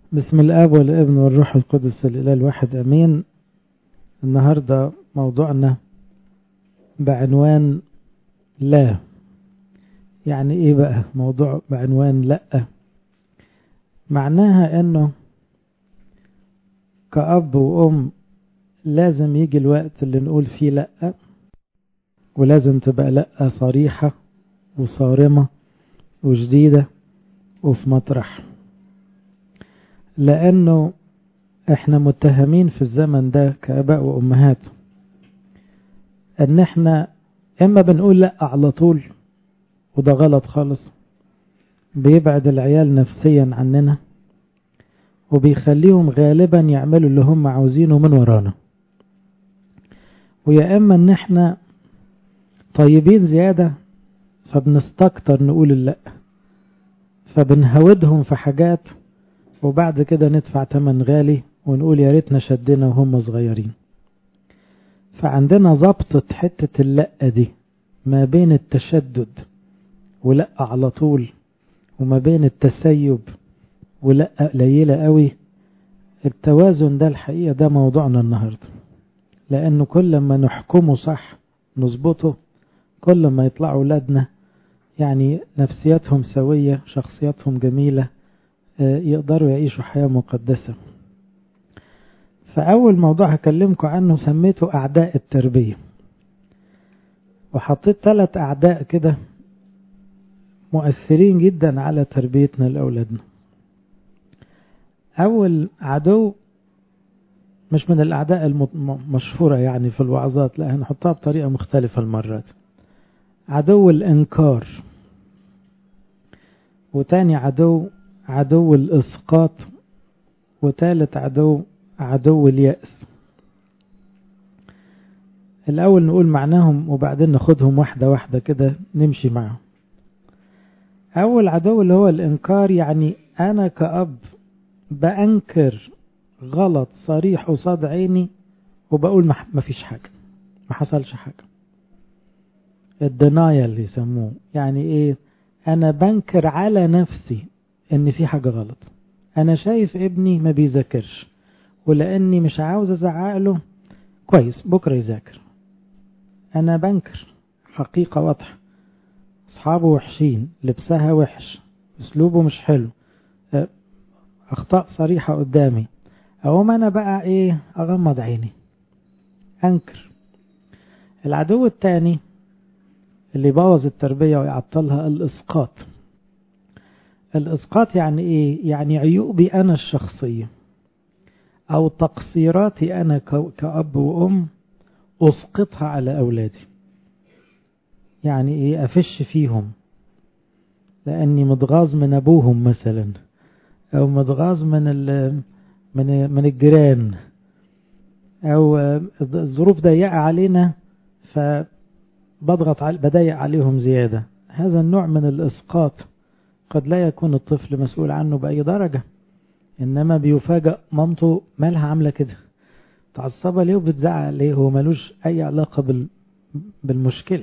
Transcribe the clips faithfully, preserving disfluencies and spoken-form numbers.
بسم الآب والابن والروح القدس الإله الواحد أمين. النهاردة موضوعنا بعنوان لا. يعني إيه بقى موضوع بعنوان لا؟ معناها أنه كأب وأم لازم يجي الوقت اللي نقول فيه لا، ولازم تبقى لا صريحة وصارمة وجديدة وفي مطرح، لأنه احنا متهمين في الزمن ده كآباء وأمهات ان احنا اما بنقول لا على طول، وده غلط خالص، بيبعد العيال نفسيا عننا وبيخليهم غالبا يعملوا اللي هم عاوزينه من ورانا، ويا اما ان احنا طيبين زيادة فبنستكتر نقول اللا، فبنهودهم في حاجات وبعد كده ندفع تمن غالي ونقول يا ريتنا شدنا وهم صغيرين. فعندنا ضبطة حتة اللأ دي ما بين التشدد ولأ على طول، وما بين التسيب ولأ قليلة قوي. التوازن ده الحقيقة ده موضوعنا النهاردة، لأنه كل ما نحكمه صح نظبطه كل ما يطلعوا أولادنا يعني نفسياتهم سوية، شخصياتهم جميلة، يقدروا يعيشوا حياة مقدسة. فأول موضوع هكلمكم عنه سميته أعداء التربية، وحطيت ثلاث أعداء كده مؤثرين جدا على تربيتنا لأولادنا. أول عدو مش من الأعداء المشهورة يعني في الوعظات، لا هنحطها بطريقة مختلفة المرات. عدو الإنكار، وتاني عدو عدو الإسقاط، وتالت عدو عدو اليأس. الأول نقول معناهم وبعدين ناخدهم واحدة واحدة كده نمشي معهم. أول عدو اللي هو الإنكار، يعني أنا كأب بأنكر غلط صريح قصاد عيني وبقول ما فيش حاجة، ما حصلش حاجة. الدنايا اللي يسموه، يعني إيه؟ أنا بنكر على نفسي إن في حاجة غلط. أنا شايف ابني ما بيذاكرش، ولأني مش عاوز أزعقله كويس بكرة يذاكر. أنا بنكر حقيقة واضحة، أصحابه وحشين، لبسها وحش، أسلوبه مش حلو، أخطاء صريحة قدامي، أقوم أنا بقى إيه؟ أغمض عيني أنكر. العدو الثاني اللي يبوظ التربية ويعطلها الإسقاط. الإسقاط يعني إيه؟ يعني عيوبي أنا الشخصية أو تقصيراتي أنا كأب وأم أسقطها على أولادي. يعني إيه؟ أفش فيهم لأني متغاظ من أبوهم مثلا، أو متغاظ من من من الجيران، أو الظروف ضيقة علينا فبضغط بضيق عليهم زيادة. هذا النوع من الإسقاط قد لا يكون الطفل مسؤول عنه بأي درجة، إنما بيفاجأ مامته مالها عاملة كده، تعصبة ليه وبتزعق ليه، هو ملوش أي علاقة بالمشكلة.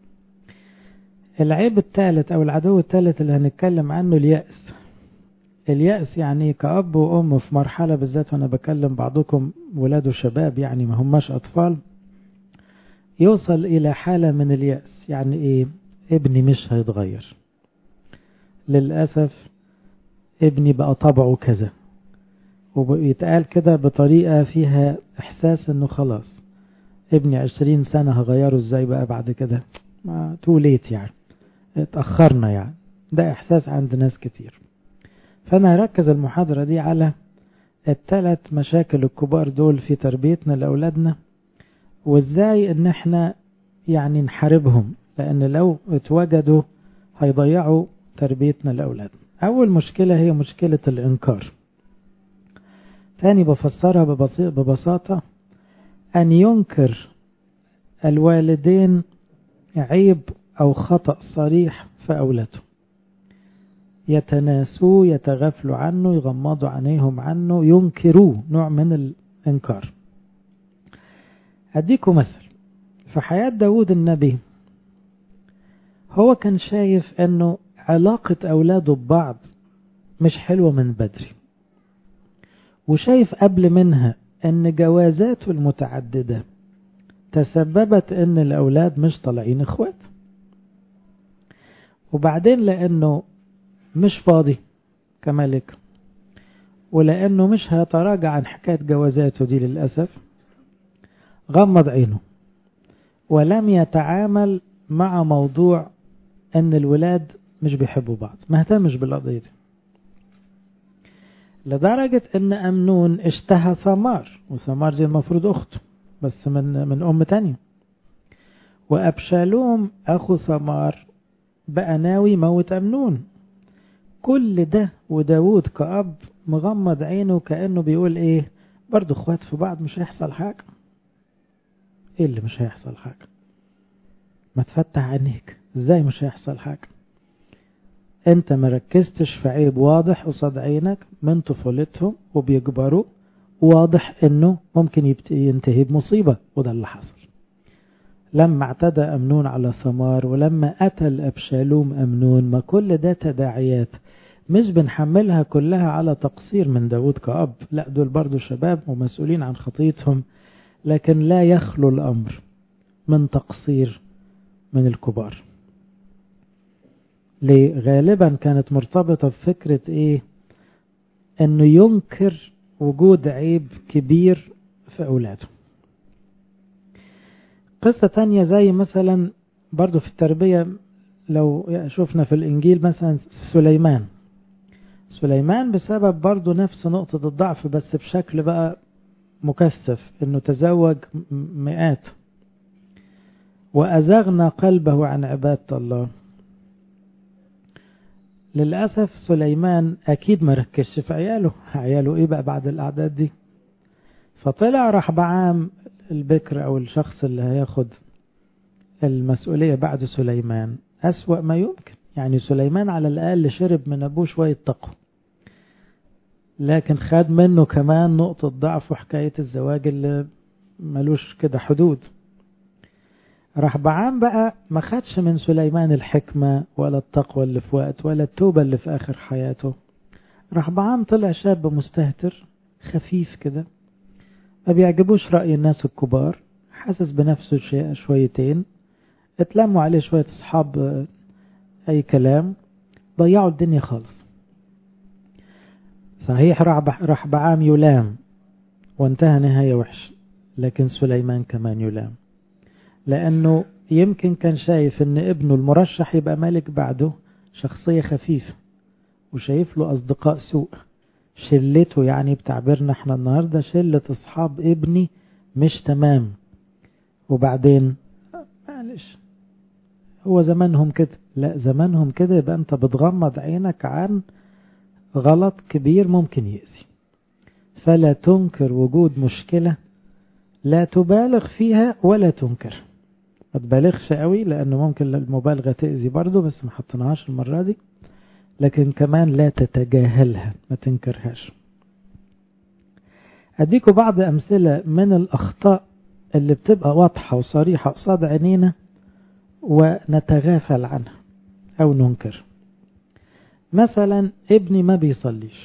العيب الثالث أو العدو الثالث اللي هنتكلم عنه اليأس. اليأس يعني كأب وأم في مرحلة بالذات، وأنا بكلم بعضكم ولاد وشباب يعني ما هماش أطفال، يوصل إلى حالة من اليأس. يعني إيه؟ ابني مش هيتغير، للأسف ابني بقى طبعه كذا، ويتقال كده بطريقة فيها إحساس إنه خلاص ابني عشرين سنة هغيره إزاي بقى بعد كده، ما توليت يعني اتأخرنا يعني. ده إحساس عند ناس كتير. فأنا هركز المحاضرة دي على الثلاث مشاكل الكبار دول في تربيتنا لأولادنا، وإزاي إن احنا يعني نحاربهم، لأن لو اتوجدوا هيضيعوا تربيتنا لأولادنا. أول مشكلة هي مشكلة الإنكار. تاني بفسرها ببساطة، أن ينكر الوالدين عيب أو خطأ صريح في أولاده، يتناسوه، يتغفلوا عنه، يغمضوا عينيهم عنه، ينكروه، نوع من الإنكار. أديكم مثل في حياة داود النبي. هو كان شايف أنه علاقة أولاده ببعض مش حلوة من بدري، وشايف قبل منها ان جوازاته المتعددة تسببت ان الاولاد مش طالعين اخوات، وبعدين لانه مش فاضي كملك، ولانه مش هيتراجع عن حكاية جوازاته دي للأسف، غمض عينه ولم يتعامل مع موضوع ان الولاد مش بيحبوا بعض، ما اهتمش بالقضية دي، لدرجة ان أمنون اشتهى ثمار، وثمار دي المفروض اخته بس من من ام تانية، وأبشالوم اخو ثمار بقى ناوي موت أمنون. كل ده وداود كأب مغمض عينه كأنه بيقول ايه، برضو اخوات في بعض مش هيحصل حاجة. ايه اللي مش هيحصل حاجة؟ ما تفتح عينيك، ازاي مش هيحصل حاجة؟ انت مركزتش في عيب واضح قصاد عينك من طفولتهم وبيكبروا، واضح انه ممكن ينتهي بمصيبة، وده اللي حصل لما اعتدى أمنون على ثمار، ولما قتل أبشالوم أمنون. ما كل ده تداعيات مش بنحملها كلها على تقصير من داود كأب، لا دول برضو شباب ومسؤولين عن خطيتهم، لكن لا يخلو الأمر من تقصير من الكبار. ليه؟ غالبا كانت مرتبطة بفكرة ايه، انه ينكر وجود عيب كبير في اولاده. قصة تانية زي مثلا برضو في التربية، لو شفنا في الانجيل مثلا سليمان سليمان بسبب برضو نفس نقطة الضعف بس بشكل بقى مكثف، انه تزوج مئات وأزغنا قلبه عن عبادة الله. للأسف سليمان أكيد ما ركزش في عياله، عياله إيه بقى بعد الأعداد دي؟ فطلع رحبعام البكر أو الشخص اللي هياخد المسؤولية بعد سليمان أسوأ ما يمكن. يعني سليمان على الأقل شرب من أبوه شوية تقوى، لكن خد منه كمان نقطة ضعف وحكاية الزواج اللي ملوش كده حدود. رحبعام بقى ما خدش من سليمان الحكمة ولا التقوى اللي في وقت ولا التوبة اللي في آخر حياته. رحبعام طلع شاب مستهتر خفيف كده، ما بيعجبوش رأي الناس الكبار، حاسس بنفسه شيء شويتين، اتلموا عليه شوية أصحاب أي كلام، ضيعوا الدنيا خالص. صحيح رحبعام يلام وانتهى نهاية وحش، لكن سليمان كمان يلام، لأنه يمكن كان شايف ان ابنه المرشح يبقى ملك بعده شخصية خفيفة، وشايف له أصدقاء سوء، شلته يعني بتعبيرنا احنا النهاردة شلة أصحاب ابني مش تمام. وبعدين معلش هو زمانهم كده، لا زمانهم كده، يبقى انت بتغمض عينك عن غلط كبير ممكن يأذي. فلا تنكر وجود مشكلة، لا تبالغ فيها ولا تنكر. ما تبالغش قوي لأنه ممكن المبالغة تأذي برضو، بس ما حطناهاش المرة دي. لكن كمان لا تتجاهلها، ما تنكرهاش. أديكوا بعض أمثلة من الأخطاء اللي بتبقى واضحة وصريحة قصاد عينينا ونتغافل عنها أو ننكر. مثلا ابني ما بيصليش،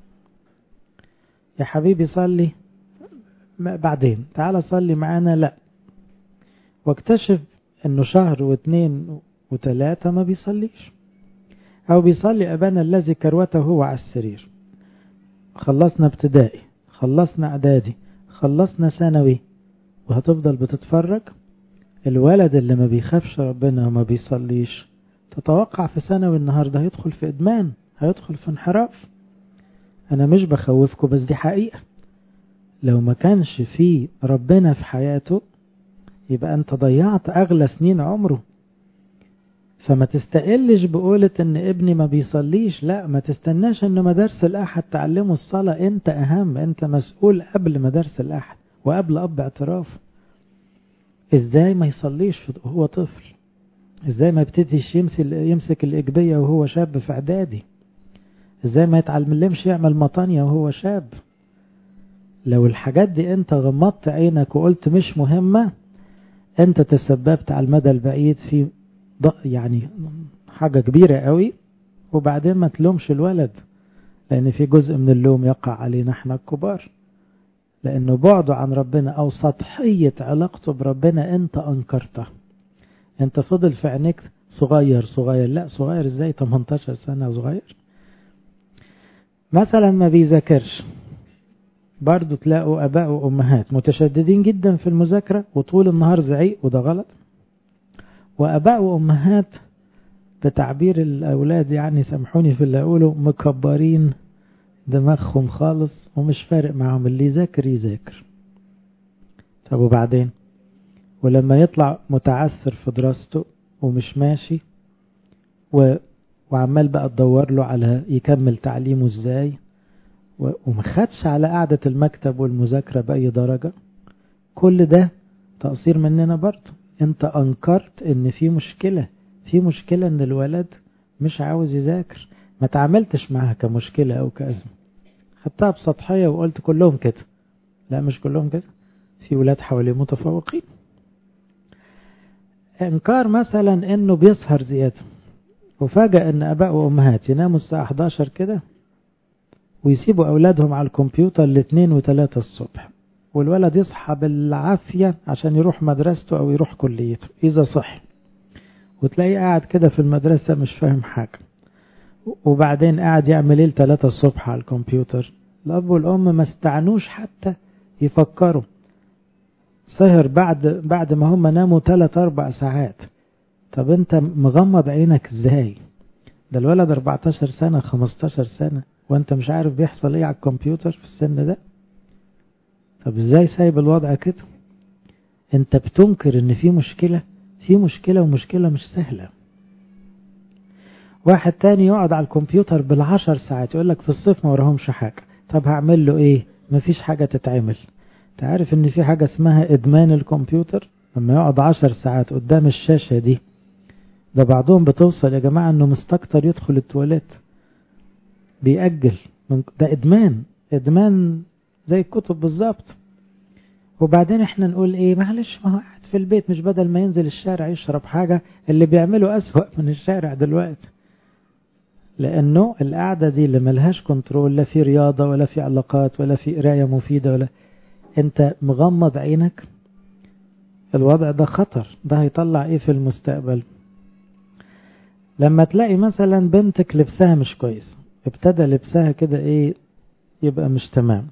يا حبيبي صلي بعدين، تعال صلي معانا، لا، واكتشف انه شهر واثنين وثلاثة ما بيصليش، او بيصلي ابانا الذي كروته هو على السرير. خلصنا ابتدائي، خلصنا اعدادي، خلصنا ثانوي، وهتفضل بتتفرج. الولد اللي ما بيخافش ربنا وما بيصليش، تتوقع في ثانوي النهاردة هيدخل في ادمان، هيدخل في انحراف. انا مش بخوفكم بس دي حقيقة. لو ما كانش فيه ربنا في حياته يبقى انت ضيعت اغلى سنين عمره. فما تستقلش بقولة ان ابني ما بيصليش، لا، ما تستناش ان مدارس الاحد تعلمه الصلاة. انت اهم، انت مسؤول قبل مدارس الاحد وقبل اب اعتراف. ازاي ما يصليش وهو طفل؟ ازاي ما يبتديش يمسك الاجبية وهو شاب في اعدادي؟ ازاي ما يتعلمش يعمل مطانية وهو شاب؟ لو الحاجات دي انت غمضت عينك وقلت مش مهمة، انت تسببت على المدى البعيد في يعني حاجة كبيرة قوي. وبعدين ما تلومش الولد، لأن في جزء من اللوم يقع علينا احنا الكبار، لأنه بعده عن ربنا أو سطحية علاقته بربنا أنت أنكرته. أنت فضل في عينيك صغير صغير، لا صغير إزاي؟ تمنتاشر سنة صغير. مثلا ما بيذاكرش، برضو تلاقوا أباء وأمهات متشددين جدا في المذاكرة وطول النهار زعيق، وده غلط. وأباء وأمهات بتعبير الأولاد يعني سامحوني في اللي أقوله مكبرين دماغهم خالص ومش فارق معهم، اللي يذاكر يذاكر. طب وبعدين؟ ولما يطلع متعثر في دراسته ومش ماشي و... وعمال بقى تدور له على يكمل تعليمه ازاي، و... ومخدش على قعدة المكتب والمذاكرة بأي درجة، كل ده تقصير مننا برضه. انت انكرت ان في مشكلة، في مشكلة ان الولد مش عاوز يذاكر، ما تعاملتش معها كمشكلة او كأزمة، خدتها بسطحية وقلت كلهم كده. لا مش كلهم كده، في ولاد حواليه متفوقين. انكار مثلا انه بيسهر زيادة، وفاجأ ان اباء وامهات يناموا الساعة احداشر كده ويسيبوا اولادهم على الكمبيوتر لاثنين وثلاثة الصبح، والولد يصحى بالعافية عشان يروح مدرسته او يروح كليته اذا صح، وتلاقيه قاعد كده في المدرسة مش فاهم حاجة، وبعدين قاعد يعمل ايه ثلاثة الصبح على الكمبيوتر. الاب والام ما استعنوش حتى يفكروا، سهر بعد بعد ما هم ناموا ثلاث اربع ساعات. طب انت مغمض عينك ازاي؟ ده الولد اربعتاشر سنة خمستاشر سنة وانت مش عارف بيحصل ايه على الكمبيوتر في السن ده. طب ازاي سايب الوضع كده؟ انت بتنكر ان في مشكلة، في مشكلة ومشكلة مش سهلة. واحد تاني يقعد على الكمبيوتر بالعشر ساعات، يقولك في الصيف ما وراهمش حاجة. طب هعمل له ايه؟ مفيش حاجة تتعمل. تعرف ان في حاجة اسمها ادمان الكمبيوتر؟ لما يقعد عشر ساعات قدام الشاشة دي، ده بعضهم بتوصل يا جماعة انه مستكتر يدخل التواليت، بيأجل. ده ادمان، ادمان زي الكتب بالظبط. وبعدين احنا نقول ايه؟ معلش ما هو قاعد في البيت، مش بدل ما ينزل الشارع يشرب حاجة، اللي بيعمله اسوأ من الشارع دلوقتي. لانه القعدة دي اللي ملهاش كنترول، لا في رياضة ولا في علاقات ولا في قراية مفيدة، ولا انت مغمض عينك. الوضع ده خطر، ده هيطلع ايه في المستقبل؟ لما تلاقي مثلا بنتك لبسها مش كويس، ابتدى لبسها كده ايه يبقى مش تمام،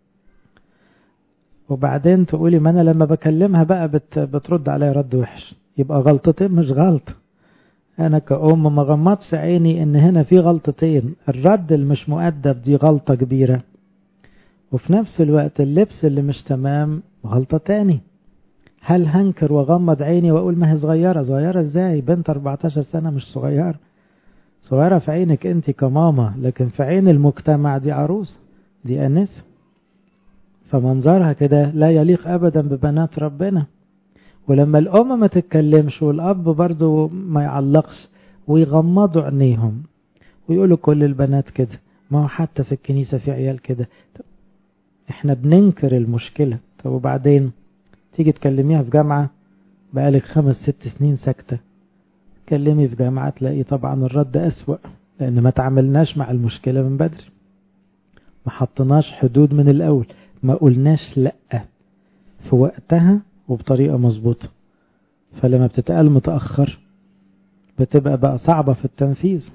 وبعدين تقولي ما انا لما بكلمها بقى بت بترد عليا رد وحش، يبقى غلطتين مش غلطة. انا كأم ما غمضش عيني ان هنا في غلطتين، الرد اللي مش مؤدب دي غلطة كبيرة، وفي نفس الوقت اللبس اللي مش تمام غلطة تاني. هل هنكر وغمض عيني واقول ما هي صغيرة؟ صغيرة ازاي؟ بنت اربعتاشر سنة مش صغيرة. صغيرة في عينك انت كماما، لكن في عين المجتمع دي عروس، دي أنسة. فمنظرها كده لا يليق أبدا ببنات ربنا. ولما الأم ما تتكلمش والأب برضو ما يعلقش ويغمضوا عينيهم ويقولوا كل البنات كده، ما هو حتى في الكنيسة في عيال كده، احنا بننكر المشكلة. طب وبعدين تيجي تكلميها في جامعة بقالك خمس ست سنين ساكتة، تكلمي في جامعة تلاقي طبعا الرد أسوأ، لأن ما تعملناش مع المشكلة من بدري، ما حطناش حدود من الأول، ما قلناش لأ في وقتها وبطريقة مظبوطة. فلما بتتقال متأخر بتبقى بقى صعبة في التنفيذ.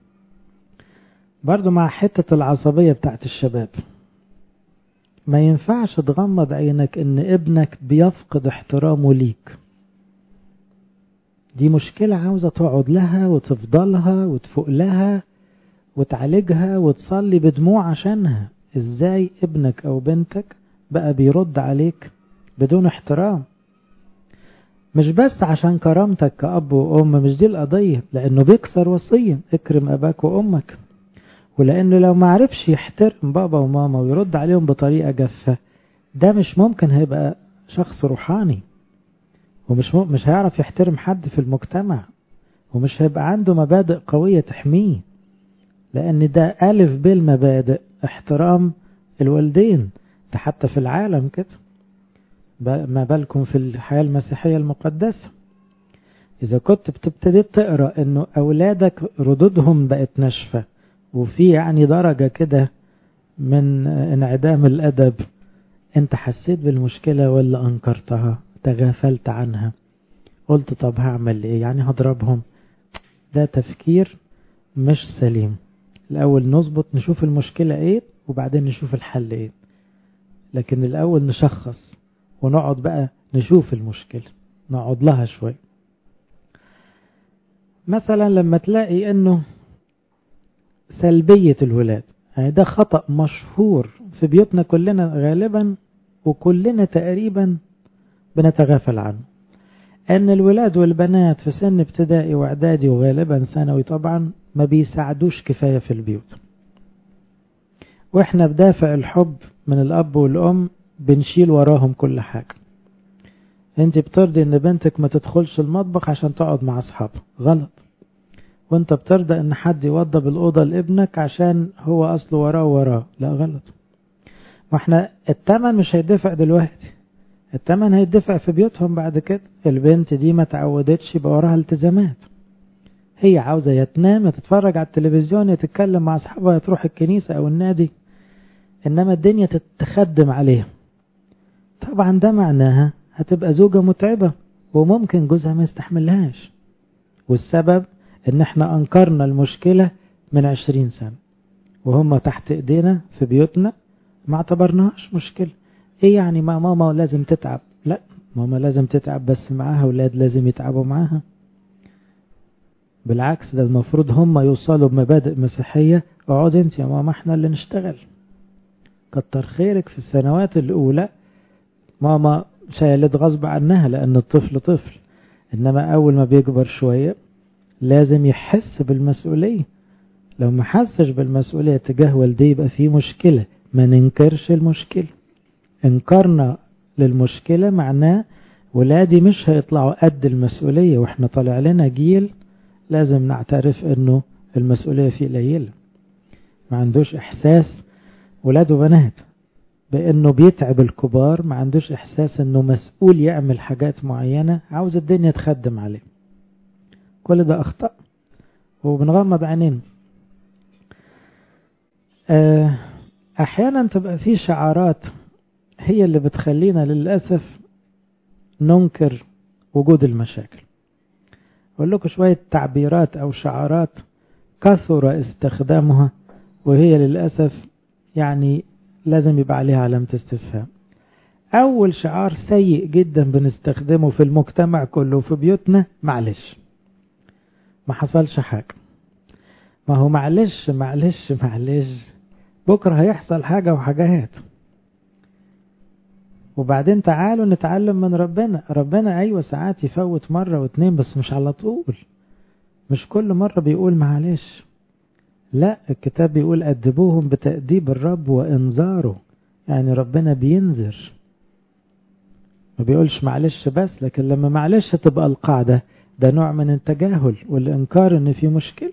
برضو مع حتة العصبية بتاعت الشباب، ما ينفعش تغمض عينك ان ابنك بيفقد احترامه ليك. دي مشكلة عاوزة تقعد لها وتفضلها وتفوق لها وتعالجها وتصلي بدموع عشانها. ازاي ابنك او بنتك بقى بيرد عليك بدون احترام؟ مش بس عشان كرامتك كأب وأم، مش دي القضية، لأنه بيكسر وصية اكرم أباك وأمك. ولأنه لو ما عرفش يحترم بابا وماما ويرد عليهم بطريقة جافة، ده مش ممكن هيبقى شخص روحاني، ومش مش هيعرف يحترم حد في المجتمع، ومش هيبقى عنده مبادئ قوية تحميه. لأن ده ألف بالمبادئ احترام الوالدين، ده حتى في العالم كده، ما بالكم في الحياة المسيحية المقدسة. إذا كنت بتبتدي تقرأ أنه أولادك ردودهم بقت ناشفة وفي يعني درجة كده من انعدام الأدب. انت حسيت بالمشكلة ولا أنكرتها، تغافلت عنها، قلت طب هعمل ايه، يعني هضربهم؟ ده تفكير مش سليم. الأول نظبط نشوف المشكلة ايه وبعدين نشوف الحل ايه، لكن الأول نشخص ونقعد بقى نشوف المشكلة، نقعد لها شوي. مثلا لما تلاقي انه سلبية الولاد، يعني ده خطأ مشهور في بيوتنا كلنا غالبا، وكلنا تقريبا بنتغافل عنه، ان الولاد والبنات في سن ابتدائي واعدادي وغالبا ثانوي طبعا ما بيساعدوش كفاية في البيوت، واحنا بدافع الحب من الاب والام بنشيل وراهم كل حاجة. انت بترضي ان بنتك ما تدخلش المطبخ عشان تقعد مع اصحابها، غلط. وانت بترضى ان حد يوضب الأوضة لابنك عشان هو اصله وراه وراه، لا غلط. واحنا التمن مش هيدفع دلوقتي، التمن هيدفع في بيوتهم بعد كده. البنت دي ما تعودتش يبقى وراها التزامات، هي عاوزة يتنام يتتفرج على التلفزيون يتكلم مع اصحابها يتروح الكنيسة او النادي، انما الدنيا تتخدم عليها. طبعا ده معناها هتبقى زوجة متعبة وممكن جوزها ما يستحملهاش، والسبب ان احنا انكرنا المشكلة من عشرين سنة وهم تحت ايدينا في بيوتنا ما اعتبرناهاش مشكلة. ايه يعني ما ماما لازم تتعب؟ لا، ماما لازم تتعب بس معاها اولاد لازم يتعبوا معاها. بالعكس، ده المفروض هم يوصلوا بمبادئ مسيحية، اقعد انت يا ماما احنا اللي نشتغل. كتر خيرك في السنوات الاولى ماما شايلت غصب عنها لان الطفل طفل، انما اول ما بيكبر شوية لازم يحس بالمسؤولية. لو ما حسش بالمسؤولية تجاه والديه يبقى فيه مشكلة. ما ننكرش المشكلة، انكرنا للمشكلة معناه ولادي مش هيطلعوا قد المسؤولية، واحنا طالع لنا جيل لازم نعترف انه المسؤولية فيه قليلة، ما عندوش احساس ولاد وبنات بانه بيتعب الكبار، ما عندوش احساس انه مسؤول يعمل حاجات معينة، عاوز الدنيا تخدم عليه. كل ده اخطاء وبنغمض عينينا. احيانا تبقى في شعارات هي اللي بتخلينا للأسف ننكر وجود المشاكل. أقول لكم شوية تعبيرات أو شعارات كثر استخدامها وهي للأسف يعني لازم يبقى عليها علامة استفهام. أول شعار سيء جدا بنستخدمه في المجتمع كله في بيوتنا: معلش، ما حصلش حاجة. ما هو معلش معلش معلش بكرة هيحصل حاجة وحاجات. وبعدين تعالوا نتعلم من ربنا. ربنا أيوة ساعات يفوت مرة واتنين بس مش على طول، مش كل مرة بيقول معلش. لا، الكتاب بيقول أدبوهم بتأديب الرب وإنذاره، يعني ربنا بينذر، ما بيقولش معلش بس. لكن لما معلش تبقى القاعدة ده نوع من التجاهل والإنكار إن في مشكلة.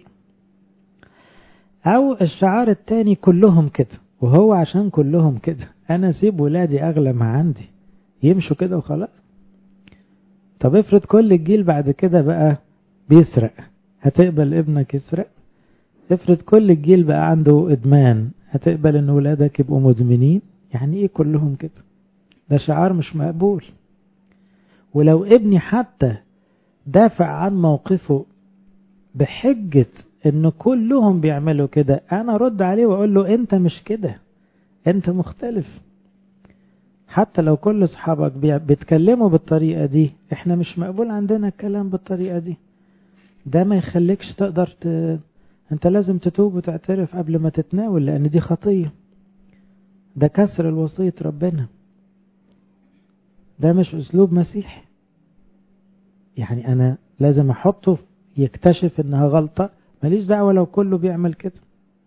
أو الشعار التاني: كلهم كده، وهو عشان كلهم كده أنا سيب ولادي أغلى ما عندي يمشوا كده وخلاص. طب افرض كل الجيل بعد كده بقى بيسرق، هتقبل ابنك يسرق؟ افرض كل الجيل بقى عنده إدمان، هتقبل ان ولادك يبقوا مدمنين؟ يعني ايه كلهم كده؟ ده شعار مش مقبول. ولو ابني حتى دافع عن موقفه بحجة ان كلهم بيعملوا كده، انا رد عليه واقول له انت مش كده، انت مختلف. حتى لو كل اصحابك بيتكلموا بالطريقة دي، احنا مش مقبول عندنا الكلام بالطريقة دي. ده ما يخليكش تقدر ت... انت لازم تتوب وتعترف قبل ما تتناول، لان دي خطية، ده كسر الوصية ربنا، ده مش اسلوب مسيحي. يعني انا لازم احطه يكتشف انها غلطة، ماليش دعوة لو كله بيعمل كده.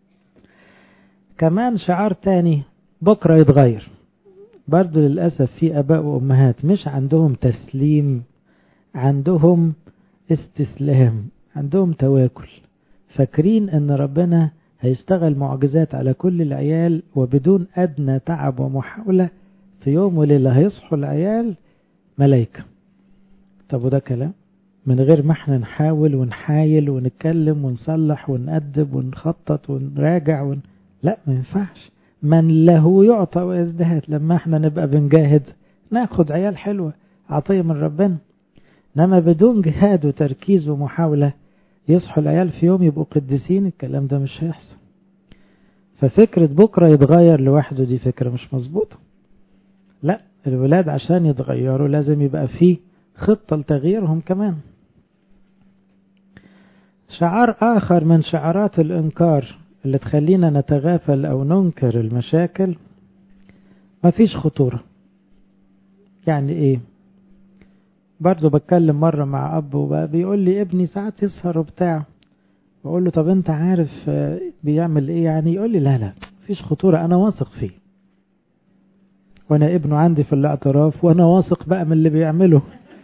كمان شعار تاني: بكرة يتغير. برضو للأسف في أباء وأمهات مش عندهم تسليم، عندهم استسلام، عندهم تواكل، فاكرين ان ربنا هيشتغل معجزات على كل العيال وبدون أدنى تعب ومحاولة في يوم وليلة هيصحوا العيال ملايكة. طب وده كلام؟ من غير ما احنا نحاول ونحايل ونتكلم ونصلح ونأدب ونخطط ونراجع ون... لا ما ينفعش. من له يعطى ويزدهد. لما احنا نبقى بنجاهد ناخد عيال حلوة عطية من ربنا، انما بدون جهاد وتركيز ومحاولة يصحوا العيال في يوم يبقوا قديسين، الكلام ده مش هيحصل. ففكرة بكرة يتغير لوحده دي فكرة مش مظبوطة. لا، الولاد عشان يتغيروا لازم يبقى فيه خطة لتغييرهم كمان. شعار آخر من شعارات الإنكار اللي تخلينا نتغافل أو ننكر المشاكل، مفيش خطورة. يعني إيه؟ برضو بتكلم مرة مع أب وبيقول لي ابني ساعات يسهر وبتاع، بقول له طب أنت عارف بيعمل إيه يعني؟ يقول لي لا لا مفيش خطورة، أنا واثق فيه، وأنا ابنه عندي في الاعتراف وأنا واثق بقى من اللي بيعمله.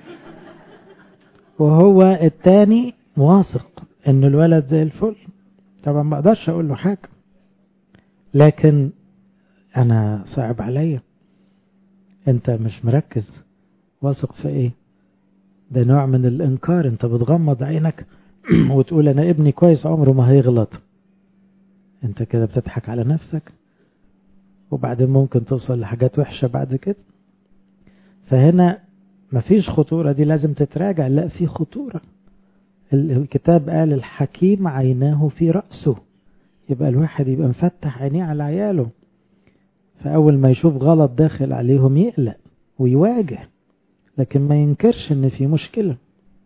وهو التاني واثق إن الولد زي الفل. طبعا ما أقدرش أقول له حاجة، لكن أنا صعب عليا، أنت مش مركز، واثق في إيه؟ ده نوع من الإنكار. أنت بتغمض عينك وتقول أنا ابني كويس عمره ما هيغلط. أنت كده بتضحك على نفسك، وبعدين ممكن توصل لحاجات وحشة بعد كده. فهنا مفيش خطورة، دي لازم تتراجع. لا، في خطورة. الكتاب قال الحكيم عيناه في رأسه، يبقى الواحد يبقى مفتح عينيه على عياله، فأول ما يشوف غلط داخل عليهم يقلق ويواجه، لكن ما ينكرش ان في مشكلة.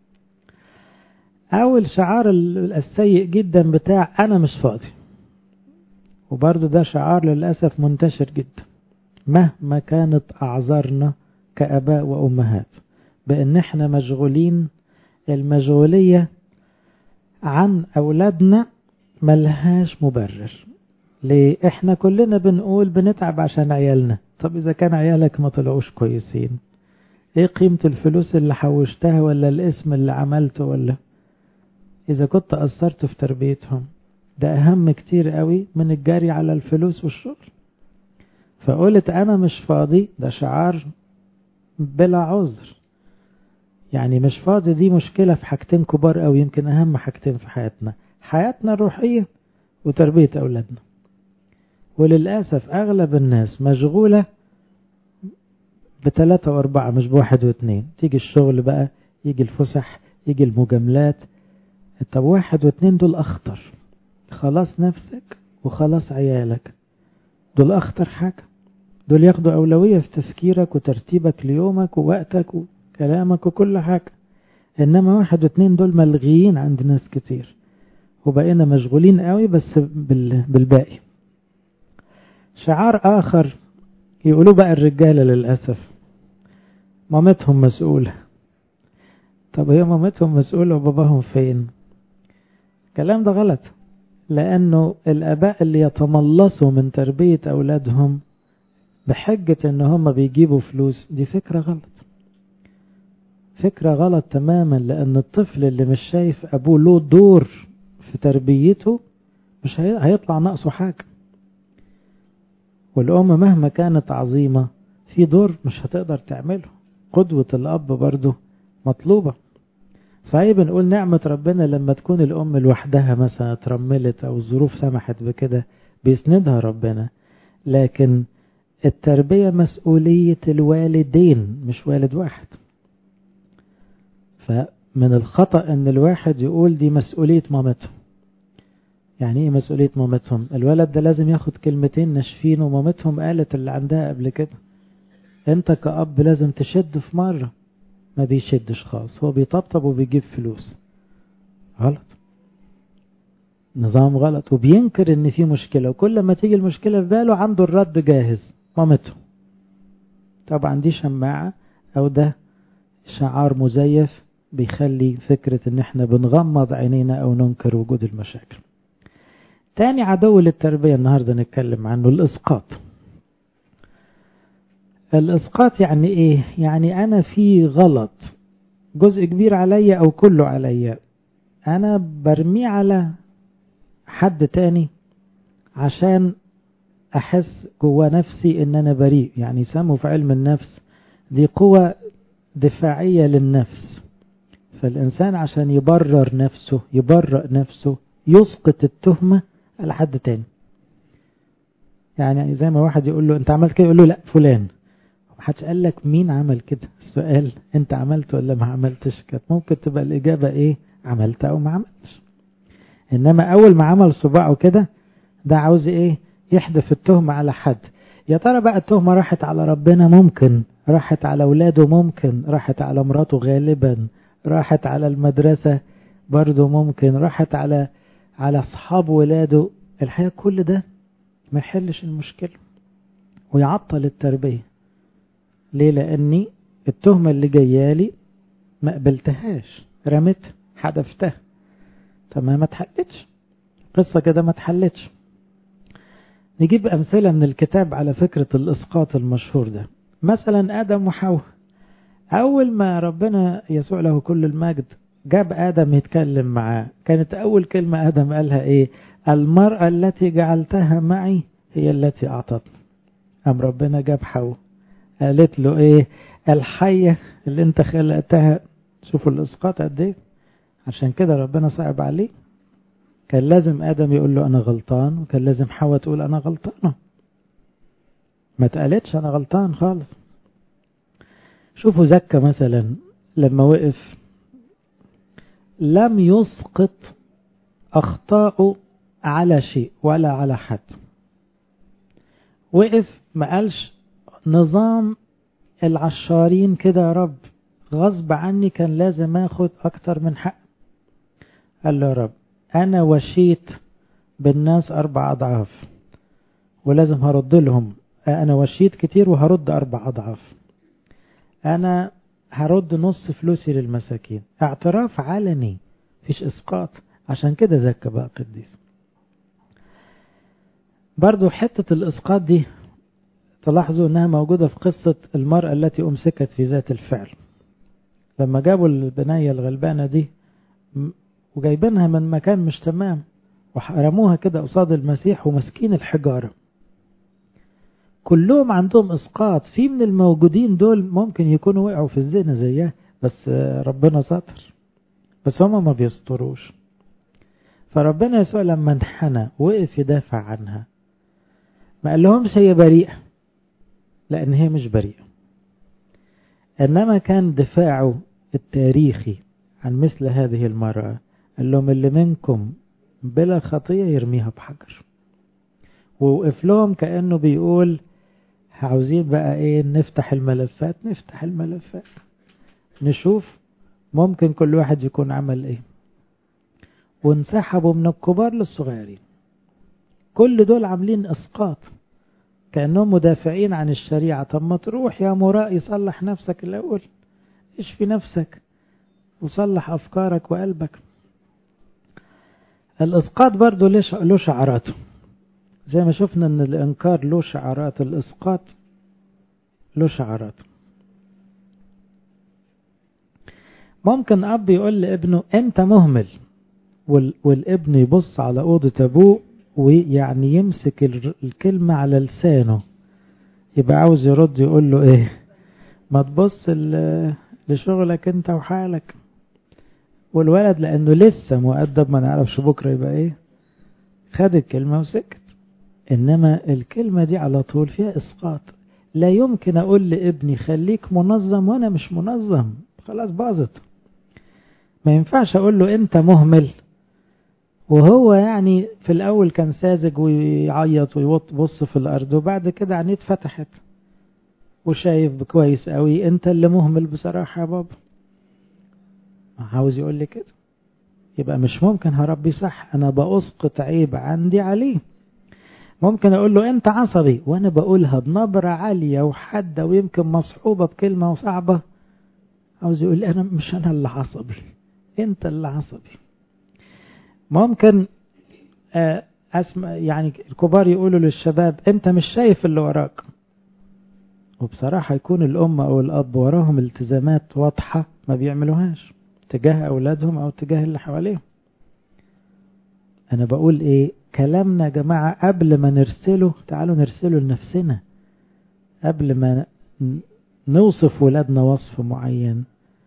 أول شعار السيء جدا بتاع أنا مش فاضي، وبرضو ده شعار للأسف منتشر جدا مهما كانت أعذارنا كأباء وأمهات بأن احنا مشغولين. المشغولية عن أولادنا ملهاش مبرر. ليه؟ احنا كلنا بنقول بنتعب عشان عيالنا. طب إذا كان عيالك ما طلعوش كويسين، ايه قيمة الفلوس اللي حوشتها ولا الاسم اللي عملته؟ ولا إذا كنت أثرت في تربيتهم، ده أهم كتير قوي من الجري على الفلوس والشغل. فقلت أنا مش فاضي ده شعار بلا عذر. يعني مش فاضي دي مشكلة في حاجتين كبار قوي، يمكن أهم حاجتين في حياتنا، حياتنا الروحية وتربية أولادنا. وللأسف أغلب الناس مشغولة بثلاثة وأربعة مش بواحد واثنين. تيجي الشغل بقى، يجي الفسح، يجي المجاملات. طب واحد واثنين دول أخطر. خلاص نفسك وخلاص عيالك، دول أخطر حاجة. دول ياخدوا أولوية في تفكيرك وترتيبك ليومك ووقتك وكلامك وكل حاجة. إنما واحد واثنين دول ملغيين عند ناس كتير، وبقينا مشغولين قوي بس بالباقي. شعار آخر يقولوا بقى الرجالة للأسف، مامتهم مسؤولة. طب هي مامتهم مسؤولة وباباهم فين؟ الكلام ده غلط، لأنه الآباء اللي يتملصوا من تربية أولادهم بحجة إن هم بيجيبوا فلوس، دي فكرة غلط، فكرة غلط تماما. لأن الطفل اللي مش شايف أبوه له دور في تربيته مش هيطلع ناقصه حاجة. والأم مهما كانت عظيمة في دور مش هتقدر تعمله. قدوة الأب برضو مطلوبة. صحيح بنقول نعمة ربنا لما تكون الأم لوحدها مثلا ترملت أو الظروف سمحت بكده بيسندها ربنا، لكن التربية مسؤولية الوالدين مش والد واحد. فمن الخطأ أن الواحد يقول دي مسؤولية مامتهم. يعني ايه مسؤولية مامتهم؟ الولد ده لازم ياخد كلمتين ناشفين ومامتهم قالت اللي عندها قبل كده. انت كأب لازم تشد في مرة، ما بيشدش خالص، هو بيطبطب وبيجيب فلوس. غلط، نظام غلط، وبينكر ان في مشكلة، وكل ما تيجي المشكلة في باله عنده الرد جاهز، مامته. طبعا دي شماعة او ده شعار مزيف بيخلي فكرة ان احنا بنغمض عينينا او ننكر وجود المشاكل. تاني عدو للتربية النهاردة نتكلم عنه الإسقاط. الإسقاط يعني إيه؟ يعني أنا في غلط جزء كبير عليا أو كله عليا، أنا برميه على حد تاني عشان أحس جوا نفسي إن أنا بريء. يعني يسموا في علم النفس دي قوة دفاعية للنفس. فالإنسان عشان يبرر نفسه يبرأ نفسه يسقط التهمة على حد تاني. يعني زي ما واحد يقول له انت عملت كده، يقول له لا فلان. محدش قال لك مين عمل كده، السؤال انت عملت ولا ما عملتش. كانت ممكن تبقى الإجابة ايه، عملت او ما عملتش. انما اول ما عمل صباعه كده ده عاوز ايه، يحدف التهمة على حد. يا ترى بقى التهمة راحت على ربنا؟ ممكن. راحت على اولاده؟ ممكن. راحت على مراته غالبا. راحت على المدرسة برضو ممكن. راحت على على اصحاب ولاده. الحقيقة كل ده ما يحلش المشكلة ويعطل التربية. ليه؟ لاني التهمة اللي جايالي ما قبلتهاش، رميتها، حدفتها. طب ما اتحلتش قصة كده، ما اتحلتش. نجيب أمثلة من الكتاب على فكرة الإسقاط المشهور ده. مثلا آدم وحواء. أول ما ربنا يسوع له كل المجد جاب آدم يتكلم معاه، كانت أول كلمة آدم قالها إيه؟ المرأة التي جعلتها معي هي التي أعطتني. أم ربنا جاب حواء قالت له إيه؟ الحية اللي أنت خلقتها. شوفوا الإسقاط قد إيه. عشان كده ربنا صعب عليه. كان لازم آدم يقول له أنا غلطان، وكان لازم حواء تقول أنا غلطانة. ما تقالتش أنا غلطان خالص. شوفوا زكا مثلا لما وقف لم يسقط أخطاءه على شيء ولا على حد. وقف ما قالش نظام العشارين كده يا رب غصب عني كان لازم اخد اكتر من حق. قال له يا رب انا وشيت بالناس اربع اضعاف ولازم هرد لهم. انا وشيت كتير وهرد اربع اضعاف. انا هرد نص فلوسي للمساكين. اعتراف علني، فيش اسقاط. عشان كده زكا بقى قديس. برضو حتة الاسقاط دي تلاحظوا انها موجودة في قصة المرأة التي امسكت في ذات الفعل. لما جابوا البناية الغلبانة دي وجايبينها من مكان مش تمام وحرموها كده قصاد المسيح ومسكين الحجارة، كلهم عندهم اسقاط. في من الموجودين دول ممكن يكونوا وقعوا في الزنا زيها، بس ربنا ساتر، بس هم ما بيستروش. فربنا يسوع لما انحنى وقف يدافع عنها ما قال لهمش هي بريئة، لأن هي مش بريئة. إنما كان دفاعه التاريخي عن مثل هذه المرأة. قال لهم اللي منكم بلا خطية يرميها بحجر. ووقف لهم كأنه بيقول عاوزين بقى ايه، نفتح الملفات نفتح الملفات نشوف ممكن كل واحد يكون عمل ايه. وانسحبوا من الكبار للصغيرين. كل دول عاملين اسقاط كأنهم مدافعين عن الشريعة. طب ما تروح يا مرائي صلح نفسك الأول، اشفي نفسك وصلح أفكارك وقلبك. الإسقاط برضو له شعاراته. زي ما شفنا ان الإنكار له شعارات، الإسقاط له شعارات. ممكن أب يقول لابنه أنت مهمل، والابن يبص على أوضة أبوه ويعني يمسك الكلمة على لسانه، يبقى عاوز يرد يقول له ايه، ما تبص لشغلك انت وحالك. والولد لانه لسه مؤدب ما نعرفش بكرة يبقى ايه، خد الكلمة وسكت. انما الكلمة دي على طول فيها اسقاط. لا يمكن اقول لابني خليك منظم وانا مش منظم، خلاص باظت. ما ينفعش اقول له انت مهمل وهو يعني في الأول كان ساذج ويعيط ويبص في الأرض، وبعد كده عينيه اتفتحت وشايف بكويس قوي انت اللي مهمل بصراحة يا بابا. عاوز يقول لي كده، يبقى مش ممكن هربي صح، أنا بأسقط عيب عندي عليه. ممكن أقول له أنت عصبي وأنا بقولها بنبرة عالية وحادة ويمكن مصحوبة بكلمة صعبة. عاوز يقول لي أنا مش أنا اللي عصبي، أنت اللي عصبي. ممكن أسمع يعني الكبار يقولوا للشباب أنت مش شايف اللي وراك، وبصراحة يكون الأم أو الأب وراهم التزامات واضحة ما بيعملوهاش تجاه أولادهم أو تجاه اللي حواليهم. أنا بقول إيه، كلامنا يا جماعة قبل ما نرسله، تعالوا نرسله لنفسنا. قبل ما نوصف ولادنا وصف معين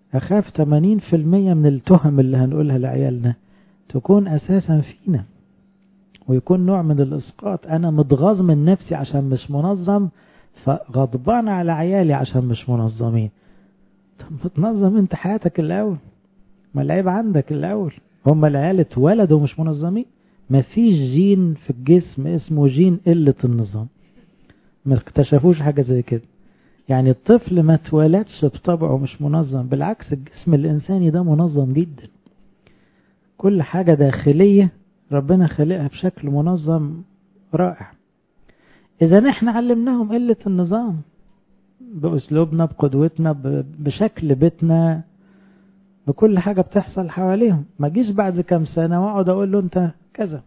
أخاف ثمانين في المية من التهم اللي هنقولها لعيالنا تكون أساسا فينا، ويكون نوع من الإسقاط. أنا متغاظ من نفسي عشان مش منظم، فغضبان على عيالي عشان مش منظمين. طب تنظم انت حياتك الأول، ما العيب عندك الأول. هم العيال اتولدوا مش منظمين، ما فيش جين في الجسم اسمه جين قلة النظام، ما اكتشفوش حاجة زي كده. يعني الطفل ما اتولدش بطبعه مش منظم، بالعكس الجسم الإنساني ده منظم جدا، كل حاجة داخلية ربنا خلقها بشكل منظم رائع. إذا نحن علمناهم قلة النظام بأسلوبنا بقدوتنا بشكل بيتنا بكل حاجة بتحصل حواليهم، ما جيش بعد كام سنة واقعد أقول له أنت كذا.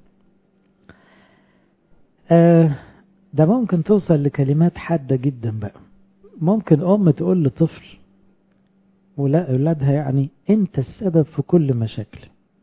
آه ده ممكن توصل لكلمات حادة جدا بقى. ممكن أم تقول لطفل ولا أولادها يعني أنت السبب في كل مشاكل.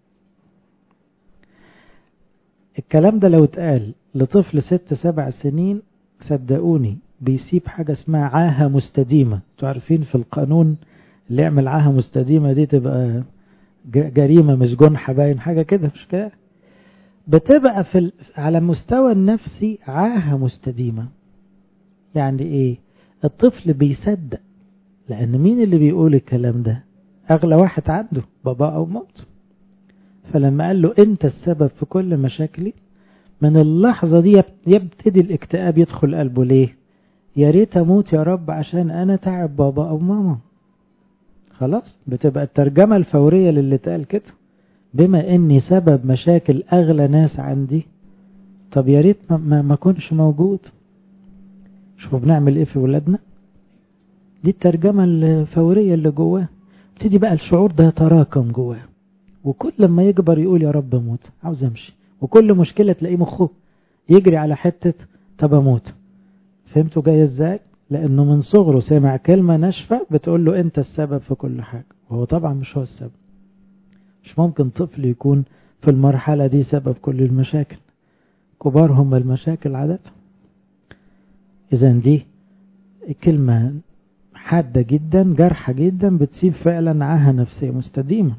الكلام ده لو اتقال لطفل ست سبع سنين صدقوني بيسيب حاجة اسمها عاهة مستديمة. تعرفين في القانون اللي يعمل عاهة مستديمة دي تبقى جريمة مش جنحة، باين حاجة كده مش كده، بتبقى في على مستوى النفسي عاهة مستديمة. يعني ايه؟ الطفل بيصدق، لأن مين اللي بيقول الكلام ده؟ أغلى واحد عنده بابا أو مامته. فلما قال له أنت السبب في كل مشاكلي، من اللحظة دي يبتدي الاكتئاب يدخل قلبه. ليه؟ يا ريت أموت يا رب عشان أنا تعب بابا أو ماما. خلاص بتبقى الترجمة الفورية للي اتقال كده، بما إني سبب مشاكل أغلى ناس عندي، طب يا ريت ما, ما كنش موجود. شوفوا بنعمل إيه في ولادنا. دي الترجمة الفورية اللي جواه. ابتدي بقى الشعور ده يتراكم جواه، وكل لما يكبر يقول يا رب اموت، عاوز امشي. وكل مشكلة تلاقيه مخه يجري على حتة طب اموت. فهمتوا جاي ازاي؟ لانه من صغره سمع كلمة ناشفة بتقول له انت السبب في كل حاجة، وهو طبعا مش هو السبب. مش ممكن طفل يكون في المرحلة دي سبب كل المشاكل، كبار هم المشاكل عادة. اذا دي كلمة حادة جدا جرحة جدا بتسيب فعلا عاهة نفسية مستديمة.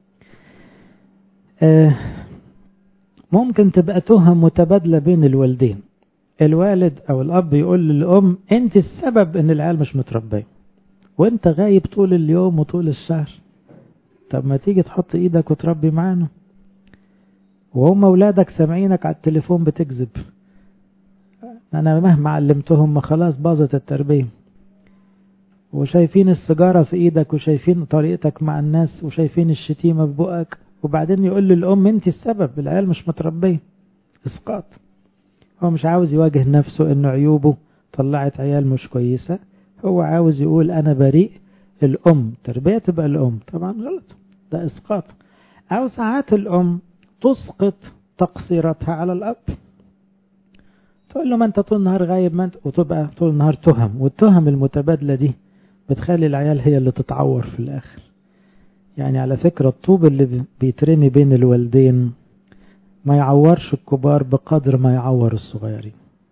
آه ممكن تبقى تهم متبادلة بين الوالدين. الوالد او الاب يقول للام انت السبب ان العيال مش متربيه، وانت غايب طول اليوم وطول الشهر، طب ما تيجي تحط ايدك وتربي معانا. وهم اولادك سامعينك على التليفون بتكذب، انا مهما علمتهم ما خلاص باظت التربيه. وشايفين السيجاره في ايدك وشايفين طريقتك مع الناس وشايفين الشتيمه في بقك، وبعدين يقول للام انت السبب العيال مش متربيه. اسقاط. هو مش عاوز يواجه نفسه انه عيوبه طلعت عيال مش كويسة، هو عاوز يقول انا بريء. الام تربية تبقى الام، طبعا غلط، ده اسقاط. او ساعات الام تسقط تقصيراتها على الاب، تقول له ما انت طول النهار غايب، ما انت، وتبقى طول النهار تهم. والتهم المتبادلة دي بتخلي العيال هي اللي تتعور في الاخر. يعني على فكرة الطوب اللي بيترمي بين الوالدين ما يعورش الكبار بقدر ما يعور الصغيرين.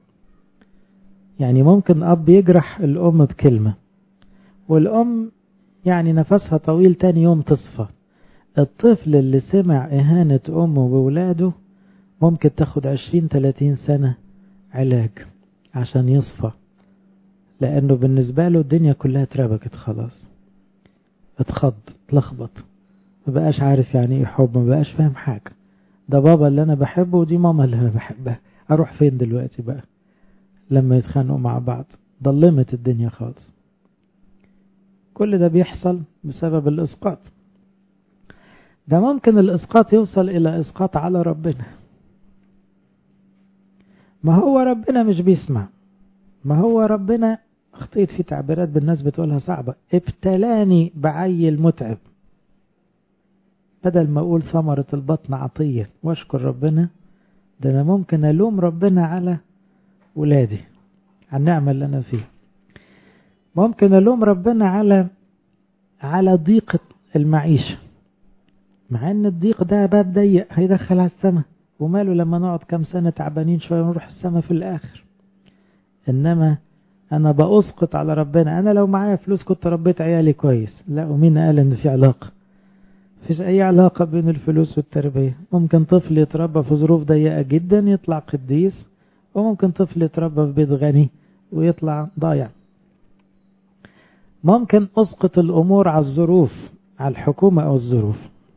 يعني ممكن أب يجرح الأم بكلمة، والأم يعني نفسها طويل تاني يوم تصفى. الطفل اللي سمع إهانة أمه بولاده ممكن تاخد عشرين ثلاثين سنة علاج عشان يصفى، لأنه بالنسبة له الدنيا كلها اتربكت خلاص، اتخض اتلخبط، ما بقاش عارف يعني ايه حب، ما بقاش فاهم حاجة. ده بابا اللي انا بحبه ودي ماما اللي انا بحبها، اروح فين دلوقتي بقى لما يتخانقوا مع بعض؟ ضلمت الدنيا خالص. كل ده بيحصل بسبب الاسقاط. ده ممكن الاسقاط يوصل الى اسقاط على ربنا. ما هو ربنا مش بيسمع، ما هو ربنا اخطيت في تعبيرات بالناس بتقولها صعبة، ابتلاني بعيل متعب، بدل ما اقول ثمرة البطن عطية واشكر ربنا، ده انا ممكن الوم ربنا على ولادي، على النعمة اللي انا فيه. ممكن الوم ربنا على على ضيق المعيشة، مع ان الضيق ده باب ضيق هيدخل على السماء، وماله لما نقعد كام سنة تعبانين شوية ونروح السماء في الاخر. انما انا بأسقط على ربنا، انا لو معايا فلوس كنت ربيت عيالي كويس. لا، ومين قال ان في علاقة؟ فيش اي علاقة بين الفلوس والتربية. ممكن طفل يتربى في ظروف ضيقة جدا يطلع قديس، وممكن طفل يتربى في بيت غني ويطلع ضايع. ممكن أسقط الأمور على الظروف، على الحكومة أو الظروف،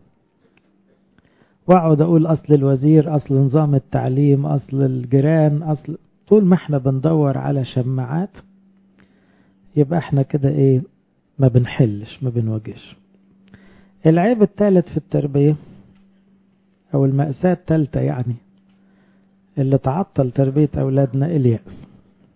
واقعد أقول أصل الوزير، أصل نظام التعليم، أصل الجيران، أصل. طول ما احنا بندور على شماعات يبقى احنا كده ايه؟ ما بنحلش، ما بنواجهش. العيب الثالث في التربية أو المأساة الثالثة يعني اللي تعطل تربية أولادنا، اليأس.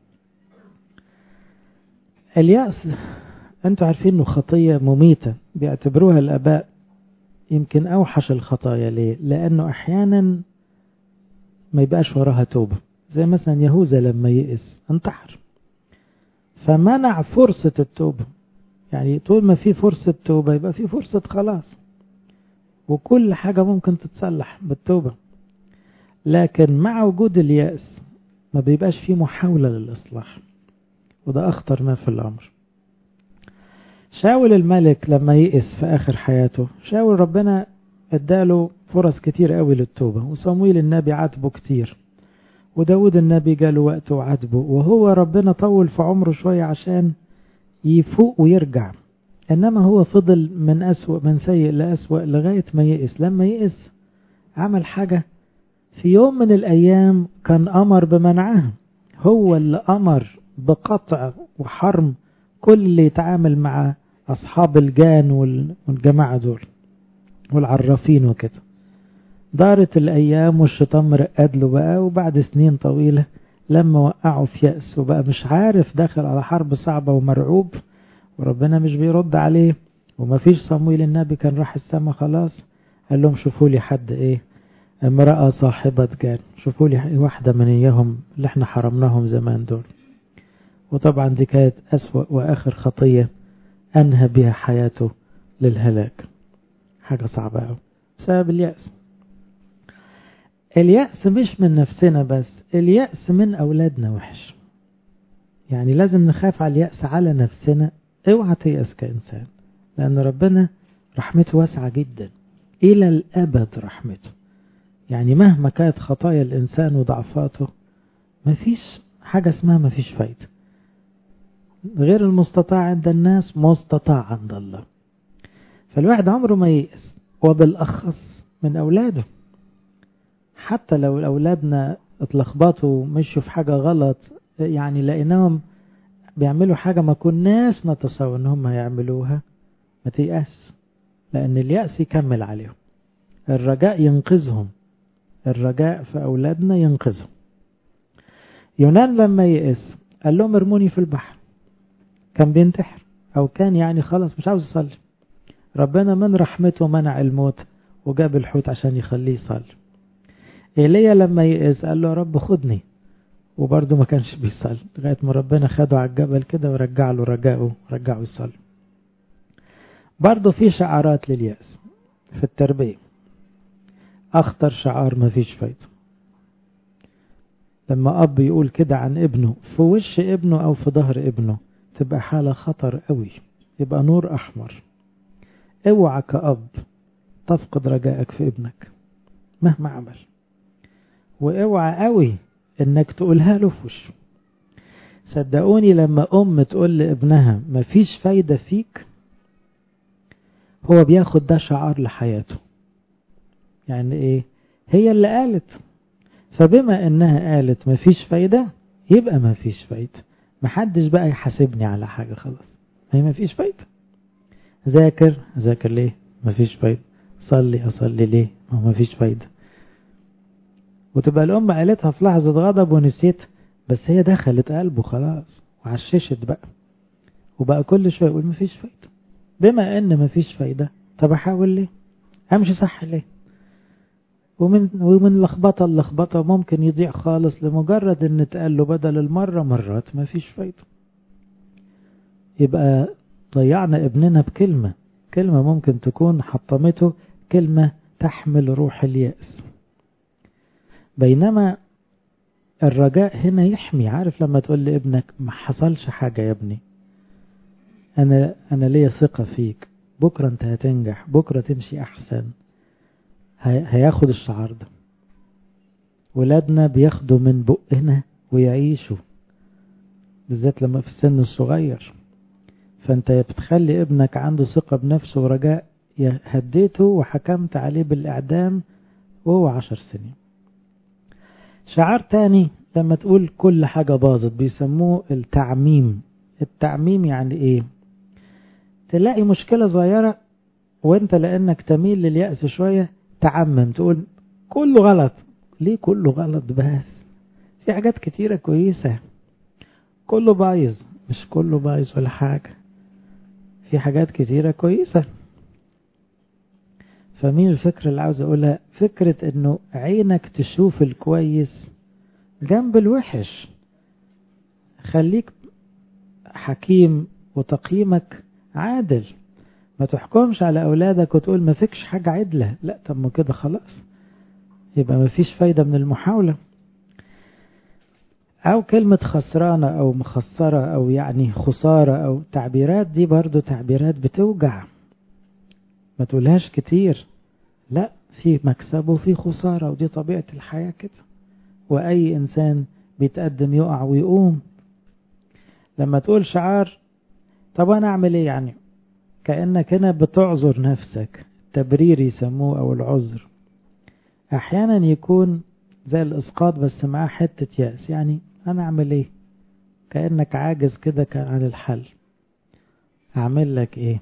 اليأس أنتوا عارفين أنه خطية مميتة، بيعتبروها الآباء يمكن أوحش الخطايا. ليه؟ لأنه أحيانا ما يبقاش وراها توبة، زي مثلا يهوذا لما يئس انتحر، فمنع فرصة التوبة. يعني طول ما في فرصة توبة يبقى في فرصة خلاص، وكل حاجة ممكن تتصلح بالتوبة. لكن مع وجود اليأس ما بيبقاش في محاولة للإصلاح، وده أخطر ما في الأمر. شاول الملك لما يئس في آخر حياته، شاول ربنا اداله فرص كتير قوي للتوبة، وصمويل النبي عاتبه كتير، وداود النبي جاله وقت وعاتبه، وهو ربنا طول في عمره شوية عشان يفوق ويرجع. إنما هو فضل من أسوأ، من سيء لأسوأ لغاية ما يئس. لما يئس عمل حاجة في يوم من الأيام كان أمر بمنعها، هو اللي أمر بقطع وحرم كل اللي يتعامل مع أصحاب الجان والجماعة دول والعرافين وكده. دارت الأيام والشيطان مرقد له بقى، وبعد سنين طويلة لما وقعوا في يأس وبقى مش عارف، داخل على حرب صعبة ومرعوب، وربنا مش بيرد عليه، ومفيش صمويل النبي كان راح السما خلاص. قال لهم شوفوا لي حد ايه، امرأة صاحبة جان، شوفوا لي واحدة من اياهم اللي احنا حرمناهم زمان دول. وطبعا دي كانت أسوأ وآخر خطية أنهى بها حياته للهلاك. حاجة صعبة أوي بسبب اليأس. اليأس مش من نفسنا بس، اليأس من أولادنا وحش. يعني لازم نخاف على اليأس على نفسنا. اوعى تيأس كإنسان، لأن ربنا رحمته واسعة جدا إلى الأبد. رحمته يعني مهما كانت خطايا الإنسان وضعفاته، مفيش حاجة اسمها مفيش فايدة. غير المستطاع عند الناس مستطاع عند الله. فالواحد عمره ما ييأس، وبالأخص من أولاده. حتى لو أولادنا اتلخبطوا ومشوا في حاجة غلط، يعني لقيناهم بيعملوا حاجة ما كناش نتصور انهم هيعملوها، ما تيأس، لأن اليأس يكمل عليهم. الرجاء ينقذهم، الرجاء في أولادنا ينقذهم. يونان لما يئس قال لهم ارموني في البحر، كان بينتحر أو كان يعني خلاص مش عاوز يصلي. ربنا من رحمته منع الموت وجاب الحوت عشان يخليه يصلي. إيليا لما يئس قال له يا رب خدني، وبرضه ما كانش بيصلي لغاية ما ربنا خده على الجبل كده ورجع له رجاءه، رجعه يصلي. برضه في شعارات لليأس في التربية. أخطر شعار ما فيش فايدة. لما أب يقول كده عن ابنه في وش ابنه أو في ظهر ابنه، تبقى حالة خطر قوي، يبقى نور أحمر. اوعى كأب تفقد رجائك في ابنك مهما عمل، واوعى قوي انك تقولها له في وشه. صدقوني لما أم تقول لابنها مفيش فايدة فيك، هو بياخد ده شعار لحياته. يعني ايه؟ هي اللي قالت، فبما انها قالت مفيش فايدة يبقى مفيش فايدة. محدش بقى يحاسبني على حاجة، خلاص هي مفيش فايدة. ذاكر ذاكر ليه؟ مفيش فايدة. صلي أصلي ليه؟ ما مفيش فايدة. وتبقى الأم قالتها في لحظة غضب ونسيت، بس هي دخلت قلبه خلاص وعششت بقى، وبقى كل شوية يقول مفيش فايدة. بما ان مفيش فايدة، طب احاول ليه؟ امشي صح ليه؟ ومن ومن لخبطة اللخبطة ممكن يضيع خالص لمجرد ان اتقال له بدل المرة مرات مفيش فايدة. يبقى ضيعنا ابننا بكلمة، كلمة ممكن تكون حطمته، كلمة تحمل روح اليأس. بينما الرجاء هنا يحمي. عارف لما تقول لابنك ما حصلش حاجة يا ابني، أنا أنا ليا ثقة فيك، بكرة أنت هتنجح، بكرة تمشي أحسن، هياخد الشعار ده. ولادنا بياخدوا من بقنا ويعيشوا، بالذات لما في السن الصغير. فأنت بتخلي ابنك عنده ثقة بنفسه ورجاء، هديته وحكمت عليه بالإعدام وهو عشر سنين. شعار تاني لما تقول كل حاجة باظت بيسموه التعميم. التعميم يعني ايه؟ تلاقي مشكلة صغيرة وانت لانك تميل لليأس شوية تعمم، تقول كله غلط. ليه كله غلط؟ بس في حاجات كتيرة كويسة. كله بايظ؟ مش كله بايظ ولا حاجة، في حاجات كتيرة كويسة. فمين الفكرة اللي عاوز اقولها؟ فكرة انه عينك تشوف الكويس جنب الوحش. خليك حكيم وتقييمك عادل، ما تحكمش على أولادك وتقول ما فيكش حاجة عدلة. لا، طب ما كده خلاص يبقى ما فيش فايدة من المحاولة. أو كلمة خسرانة أو مخسرة أو يعني خسارة أو تعبيرات دي برضو تعبيرات بتوجع، ما تقولهاش كتير. لا، في مكسب وفي خسارة، ودي طبيعة الحياة كده، وأي إنسان بيتقدم يقع ويقوم. لما تقول شعار طب أنا أعمل إيه يعني؟ كأنك هنا بتعذر نفسك، التبرير يسموه أو العذر. أحيانا يكون زي الإسقاط بس معاه حتة يأس، يعني أنا أعمل إيه؟ كأنك عاجز كده عن الحل. أعمل لك إيه؟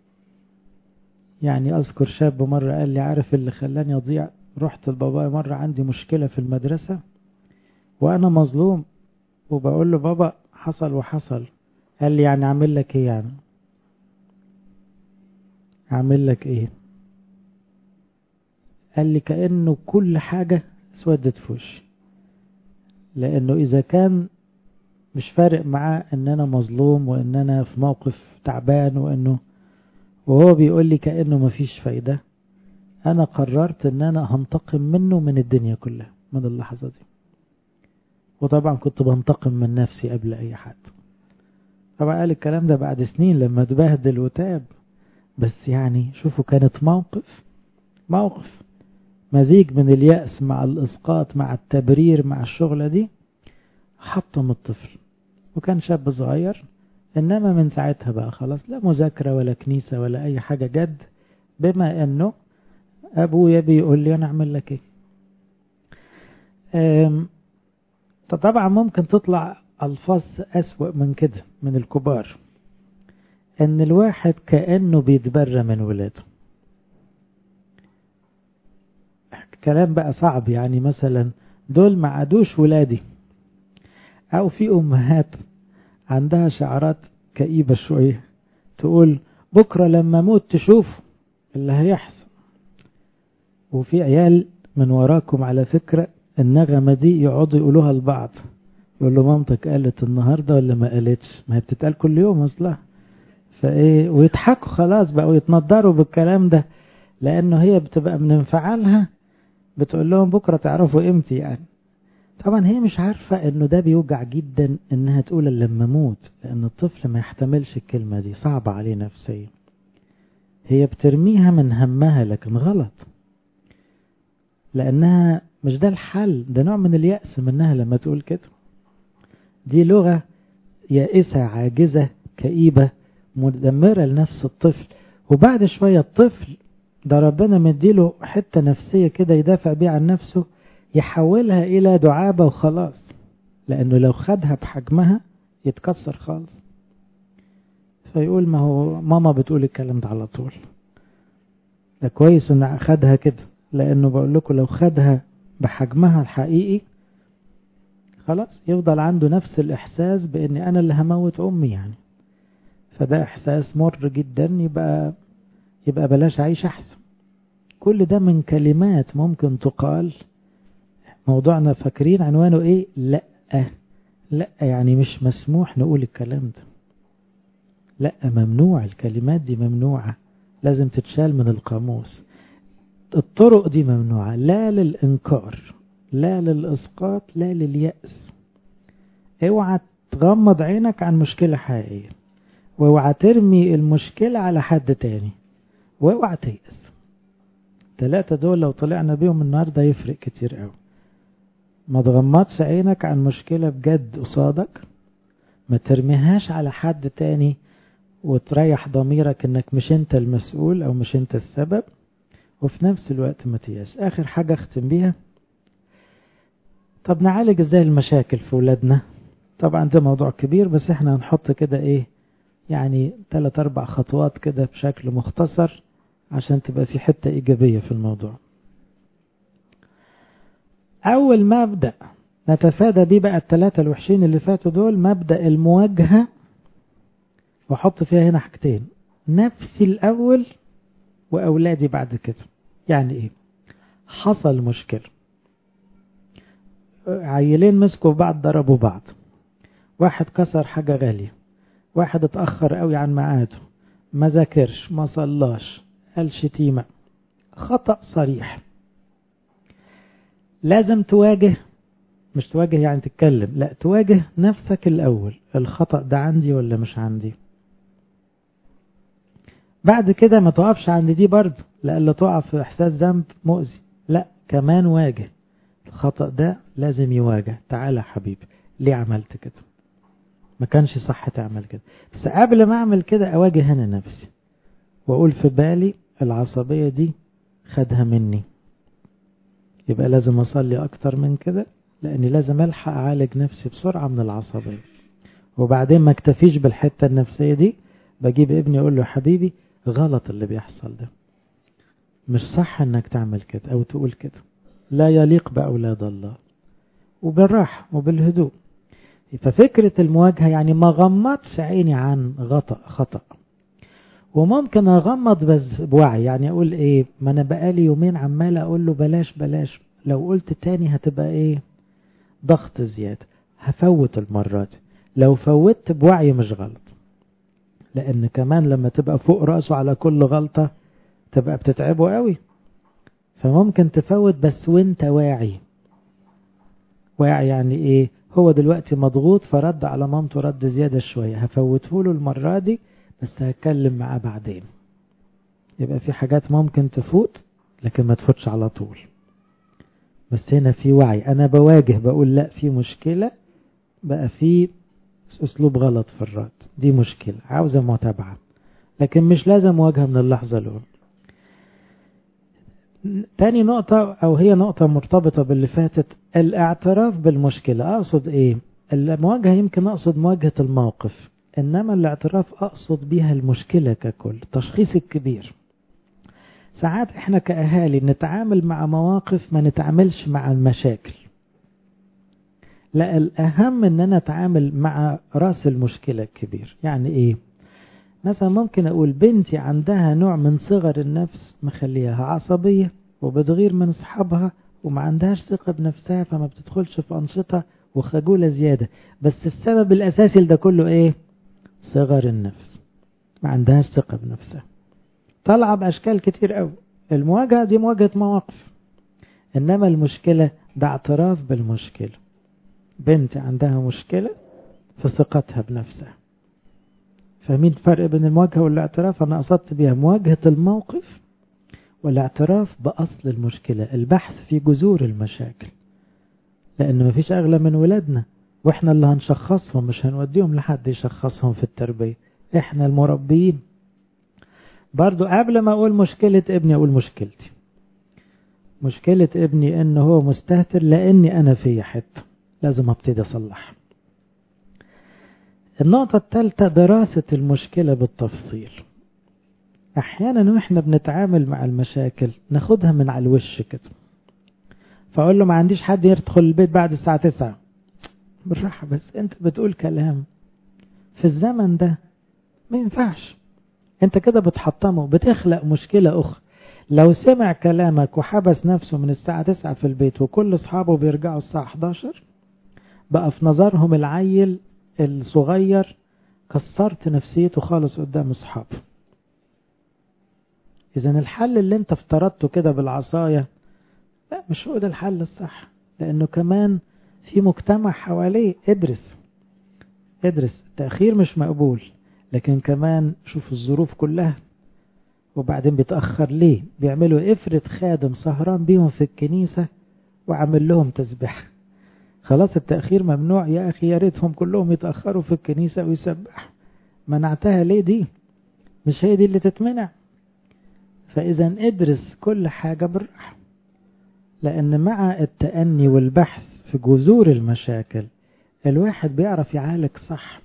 يعني أذكر شاب مرة قال لي عارف اللي خلاني أضيع؟ رحت لبابا مرة عندي مشكلة في المدرسة وأنا مظلوم، وبقول له بابا حصل وحصل. قال لي يعني أعمل لك إيه؟ يعني أعمل لك إيه؟ قال لي كأنه كل حاجة اسودت في وشي، لأنه إذا كان مش فارق معاه إن أنا مظلوم وإن أنا في موقف تعبان وإنه وهو بيقول لي كأنه مفيش فايدة، أنا قررت إن أنا هنتقم منه من الدنيا كلها من اللحظة دي. وطبعا كنت بنتقم من نفسي قبل أي حد. طبعا قال الكلام ده بعد سنين لما اتبهدل وتاب، بس يعني شوفوا كانت موقف موقف مزيج من اليأس مع الإسقاط مع التبرير مع الشغلة دي، حطم الطفل. وكان شاب صغير، إنما من ساعتها بقى خلاص لا مذاكرة ولا كنيسة ولا أي حاجة جد، بما أنه أبويا بيقول لي أنا أعمل لك إيه. طبعا ممكن تطلع ألفاظ أسوأ من كده من الكبار، أن الواحد كأنه بيتبرى من ولاده. كلام بقى صعب، يعني مثلا دول ما عادوش ولادي. أو في أمهات عندها شعارات كئيبة شوية، تقول بكرة لما موت تشوف اللي هيحصل. وفي عيال من وراكم على فكرة النغمة دي يقعدوا يقولوها لبعض، يقول له مامتك قالت النهاردة ولا ما قالتش؟ ما هي بتتقال كل يوم أصلا. فإيه، ويضحكوا خلاص بقى ويتنضروا بالكلام ده، لأنه هي بتبقى من انفعالها بتقول لهم بكرة تعرفوا قيمتي يعني. طبعا هي مش عارفة انه ده بيوجع جدا انها تقول لما موت، لان الطفل ما يحتملش الكلمة دي، صعبة عليه نفسيا. هي بترميها من همها لكن غلط، لانها مش ده الحل، ده نوع من اليأس منها لما تقول كده. دي لغة يائسة عاجزة كئيبة مدمرة لنفس الطفل. وبعد شوية الطفل ده ربنا مديله حتة نفسية كده يدافع بيه عن نفسه، يحولها إلى دعابة وخلاص، لأنه لو خدها بحجمها يتكسر خالص. فيقول ما هو ماما بتقول الكلام ده على طول. ده كويس إن خدها كده، لأنه بقول لكم لو خدها بحجمها الحقيقي خلاص يفضل عنده نفس الإحساس بأني أنا اللي هموت أمي يعني. فده إحساس مر جدا، يبقى يبقى بلاش عيش أحسن. كل ده من كلمات ممكن تقال. موضوعنا فاكرين عنوانه إيه؟ لأ. لأ يعني مش مسموح نقول الكلام ده. لأ ممنوع، الكلمات دي ممنوعة، لازم تتشال من القاموس. الطرق دي ممنوعة، لا للإنكار لا للإسقاط لا لليأس. اوعى تغمض عينك عن مشكلة حقيقية، واوعى ترمي المشكلة على حد تاني، واوعى تيأس. ثلاثة دول لو طلعنا بيهم النهاردة يفرق كتير قوي. ما تغمضش عينك عن مشكلة بجد قصادك، ما ترميهاش على حد تاني وتريح ضميرك انك مش انت المسؤول او مش انت السبب، وفي نفس الوقت ما تيأس. اخر حاجة اختم بيها، طب نعالج ازاي المشاكل في ولادنا؟ طبعا ده موضوع كبير، بس احنا هنحط كده ايه يعني ثلاث اربع خطوات كده بشكل مختصر عشان تبقى في حتة ايجابية في الموضوع. اول مبدأ نتفادى بيه بقى الثلاثة الوحشين اللي فاتوا دول، مبدأ المواجهة، وحط فيها هنا حاجتين، نفسي الاول واولادي بعد كده. يعني ايه؟ حصل مشكلة، عيلين مسكوا بعض ضربوا بعض، واحد كسر حاجة غالية، واحد اتأخر قوي عن ميعاده، ما ذاكرش، ما صلاش، قال شتيمة، خطأ صريح. لازم تواجه، مش تواجه يعني تتكلم، لا تواجه نفسك الأول، الخطأ ده عندي ولا مش عندي. بعد كده ما توقفش عند دي برضه، لألا تقع في إحساس ذنب مؤذي، لا كمان واجه الخطأ ده، لازم يواجه. تعالى حبيبي ليه عملت كده؟ ما كانش صح تعمل كده. بس قبل ما اعمل كده اواجه انا نفسي واقول في بالي العصبية دي خدها مني، يبقى لازم اصلي اكتر من كده، لاني لازم الحق اعالج نفسي بسرعة من العصبية. وبعدين ما اكتفيش بالحتة النفسية دي، بجيب ابني اقول له حبيبي غلط اللي بيحصل ده، مش صح انك تعمل كده او تقول كده، لا يليق بأولاد الله، وبالراحة وبالهدوء. ففكرة المواجهة يعني ما غمضش عيني عن غطأ خطأ، وممكن اغمض بس بوعي. يعني اقول ايه، ما انا بقالي يومين عمال اقول له بلاش بلاش، لو قلت تاني هتبقى ايه، ضغط زيادة، هفوت المرة دي. لو فوتت بوعي مش غلط، لان كمان لما تبقى فوق رأسه على كل غلطة تبقى بتتعبه قوي، فممكن تفوت بس وانت واعي. واعي يعني ايه، هو دلوقتي مضغوط فرد على مامته رد زيادة شوية، هفوته له المرة دي بس هتكلم معاه بعدين. يبقى في حاجات ممكن تفوت لكن ما تفوتش على طول، بس هنا في وعي، انا بواجه بقول لا في مشكلة، بقى في اسلوب غلط في الرد، دي مشكلة عاوزة متابعة، لكن مش لازم مواجهة من اللحظة الأولى. تاني نقطة او هي نقطة مرتبطة باللي فاتت، الاعتراف بالمشكلة. اقصد ايه؟ المواجهة يمكن اقصد مواجهة الموقف، انما الاعتراف اقصد بيها المشكلة ككل، تشخيص الكبير. ساعات احنا كأهالي نتعامل مع مواقف ما نتعاملش مع المشاكل، لا الاهم ان انا اتعامل مع راس المشكلة الكبير. يعني ايه؟ مثلا ممكن اقول بنتي عندها نوع من صغر النفس مخليها عصبية وبتغير من اصحابها وما عندهاش ثقة بنفسها، فما بتدخلش في انشطة وخجولة زيادة، بس السبب الاساسي لده كله ايه؟ صغر النفس، ما عندهاش ثقة بنفسها، طالعة باشكال كتير قوي. المواجهة دي مواجهة مواقف، انما المشكلة ده اعتراف بالمشكلة. بنتي عندها مشكلة في ثقتها بنفسها. فاهمين الفرق بين المواجهة والاعتراف؟ أنا قصدت بيها مواجهة الموقف والاعتراف بأصل المشكلة، البحث في جذور المشاكل، لأن مفيش أغلى من ولادنا، وإحنا اللي هنشخصهم، مش هنوديهم لحد يشخصهم في التربية، إحنا المربيين. برضو قبل ما أقول مشكلة ابني أقول مشكلتي. مشكلة ابني إنه هو مستهتر لأني أنا في حتة لازم أبتدي أصلح. النقطة الثالثة دراسة المشكلة بالتفصيل. احيانا واحنا بنتعامل مع المشاكل ناخدها من على الوش كده، فاقول له ما عنديش حد يدخل البيت بعد الساعة تسعة، بالراحة، بس انت بتقول كلام في الزمن ده ما ينفعش، انت كده بتحطمه، بتخلق مشكلة اخرى. لو سمع كلامك وحبس نفسه من الساعة تسعة في البيت وكل اصحابه بيرجعوا الساعة احداشر، بقى في نظرهم العيل الصغير كسرت نفسيته خالص قدام اصحابه. إذن الحل اللي انت افترضته كده بالعصاية لا، مش هو ده الحل الصح. لأنه كمان في مجتمع حواليه. ادرس ادرس التأخير مش مقبول، لكن كمان شوف الظروف كلها. وبعدين بيتأخر ليه؟ بيعملوا افرض خادم سهران بيهم في الكنيسة وعمل لهم تسبيح، خلاص التأخير ممنوع يا أخي، يا ريتهم كلهم يتأخروا في الكنيسة ويسبحوا. منعتها ليه دي؟ مش هي دي اللي تتمنع. فإذا ادرس كل حاجة بالراحة، لأن مع التأني والبحث في جذور المشاكل الواحد بيعرف يعالج صح.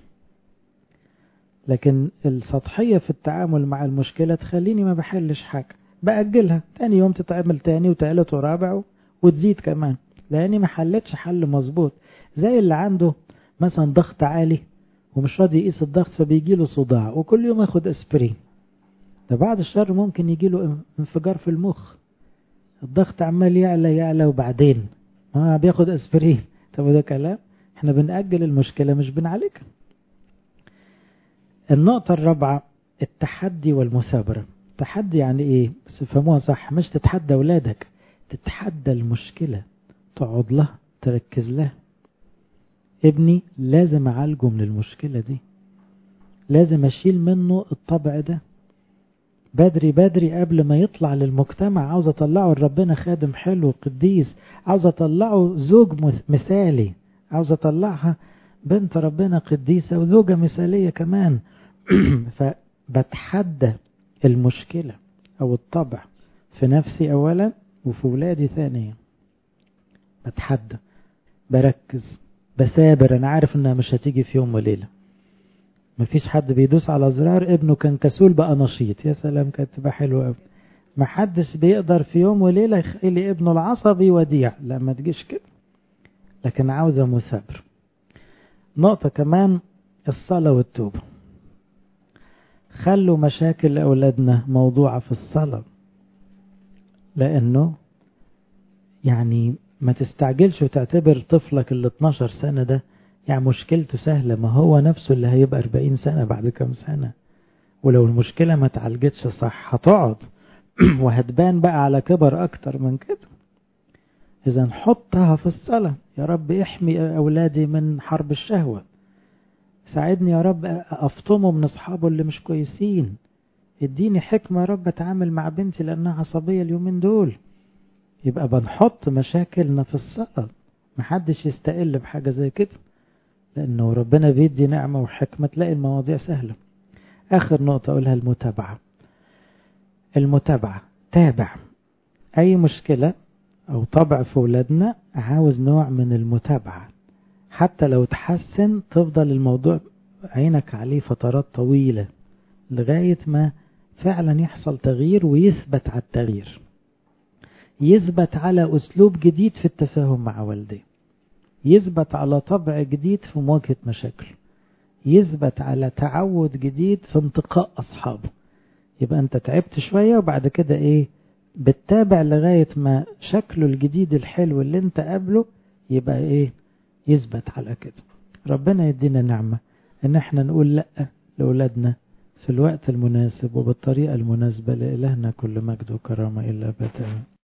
لكن السطحية في التعامل مع المشكلة تخليني ما بحلش حاجة، بأجلها تاني يوم تتعمل تاني وتالت ورابع وتزيد كمان، لأني ما حلتش حل مظبوط. زي اللي عنده مثلا ضغط عالي ومش راضي يقيس الضغط فبيجيله صداع وكل يوم ياخد اسبرين، ده بعد الشر ممكن يجيله انفجار في المخ. الضغط عمال يعلى يعلى وبعدين ما بياخد اسبرين. طب ده كلام؟ احنا بنأجل المشكلة مش بنعالجها. النقطة الرابعة التحدي والمثابرة. التحدي يعني ايه؟ بس فهموها صح، مش تتحدى اولادك، تتحدى المشكلة، تقعد لها تركز لها. ابني لازم اعالجه من المشكلة دي، لازم اشيل منه الطبع ده بدري بدري قبل ما يطلع للمجتمع. عاوز اطلعه لربنا خادم حلو قديس، عاوز اطلعه زوج مثالي، عاوز اطلعها بنت ربنا قديسة وزوجة مثالية كمان. فبتحدى المشكلة او الطبع في نفسي اولا وفي ولادي ثانيا. بتحدى، بركز، بثابر. انا عارف انها مش هتيجي في يوم وليلة. مفيش حد بيدوس على زرار ابنه كان كسول بقى نشيط. يا سلام، كانت تبقى حلوة قوي. محدش بيقدر في يوم وليلة يخلي ابنه العصبي وديع، لا ما تجيش كده، لكن عاوزة مثابر. نقطة كمان الصلاة والتوبة. خلوا مشاكل أولادنا موضوعة في الصلاة، لأنه يعني ما تستعجلش وتعتبر طفلك اللي اتناشر سنة ده يعني مشكلته سهلة، ما هو نفسه اللي هيبقى أربعين سنة بعد كم سنة. ولو المشكلة ما تعالجتش صح هتقعد وهتبان بقى على كبر أكتر من كده. إذا نحطها في الصلاة، يا رب احمي أولادي من حرب الشهوة، ساعدني يا رب أفطمه من أصحابه اللي مش كويسين، اديني حكمة يا رب أتعامل مع بنتي لأنها عصبية اليومين دول. يبقى بنحط مشاكلنا في الصلاة، محدش يستقل بحاجة زي كده، لأنه ربنا بيدي نعمة وحكمة تلاقي المواضيع سهلة. آخر نقطة أقولها المتابعة. المتابعة، تابع أي مشكلة أو طبع في ولادنا، عاوز نوع من المتابعة. حتى لو تحسن تفضل الموضوع عينك عليه فترات طويلة لغاية ما فعلا يحصل تغيير ويثبت على التغيير، يثبت على أسلوب جديد في التفاهم مع والديه، يثبت على طبع جديد في مواجهة مشاكل، يثبت على تعود جديد في انتقاء أصحابه. يبقى أنت تعبت شوية وبعد كده إيه بتتابع لغاية ما شكله الجديد الحلو اللي أنت قابله يبقى إيه يثبت على كده. ربنا يدينا نعمة إن احنا نقول لأ لأولادنا في الوقت المناسب وبالطريقة المناسبة. لإلهنا كل مجد وكرامة إلا أبدا.